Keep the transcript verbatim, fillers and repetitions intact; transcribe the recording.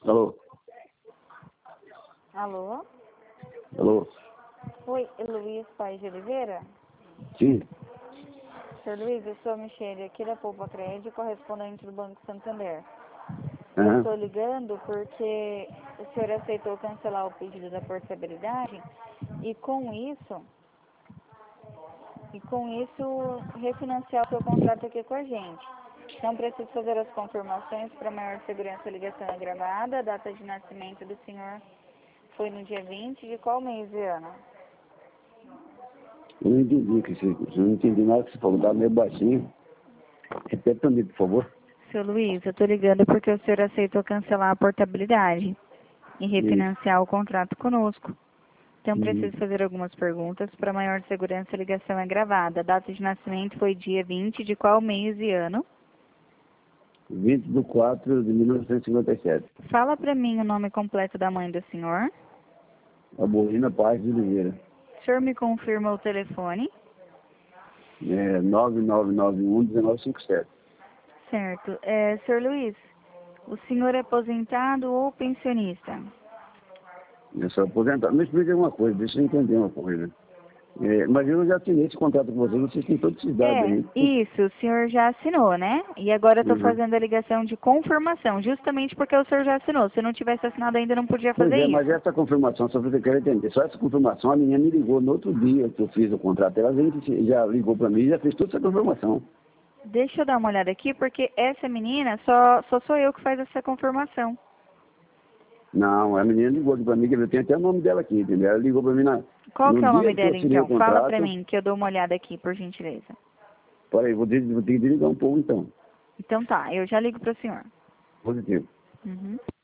Alô? Alô? Alô? Oi, Luiz Paes de Oliveira? Sim. Senhor Luiz, eu sou a Michele aqui da Poupa Crédito, correspondente do Banco Santander. Eu Aham. estou ligando porque o senhor aceitou cancelar o pedido da portabilidade e com isso, e com isso refinanciar o seu contrato aqui com a gente. Então preciso fazer as confirmações para maior segurança. A ligação é gravada, a data de nascimento do senhor foi no dia vinte de qual mês e ano? Eu não entendi o que você... Eu não entendi nada que você falou. Dá meio baixinho. Repete pra mim, por favor. Seu Luiz, eu estou ligando porque o senhor aceitou cancelar a portabilidade e Isso. refinanciar o contrato conosco. Então, Uhum. preciso fazer algumas perguntas. Para maior segurança, a ligação é gravada. A data de nascimento foi dia vinte de qual mês e ano? vinte de quatro de mil novecentos e cinquenta e sete. Fala para mim o nome completo da mãe do senhor. Abolina Paz de Oliveira. O senhor me confirma o telefone? É nove nove nove um, um nove cinco sete. Certo. É, senhor Luiz, o senhor é aposentado ou pensionista? Eu sou aposentado. Me explica uma coisa, deixa eu entender uma coisa. É, mas eu já assinei esse contrato com vocês, vocês têm todos esses dados É, aí. isso, o senhor já assinou, né? E agora eu estou Uhum. fazendo a ligação de confirmação, justamente porque o senhor já assinou. Se não tivesse assinado ainda, não podia Pois fazer é, mas isso. essa confirmação, só você quer entender, só essa confirmação, a menina me ligou no outro dia que eu fiz o contrato, ela gente já ligou para mim e já fez toda essa confirmação. Deixa eu dar uma olhada aqui, porque essa menina só, só sou eu que faz essa confirmação. Não, a menina ligou para mim, que eu tenho até o nome dela aqui, entendeu? Ela ligou para mim na, Qual no que é o dia nome que eu dela, assinei o então? Fala pra contrato. mim, que eu dou uma olhada aqui, por gentileza. Peraí, vou ter, vou ter que desligar um pouco então. Então tá, eu já ligo pro senhor. Positivo. Uhum.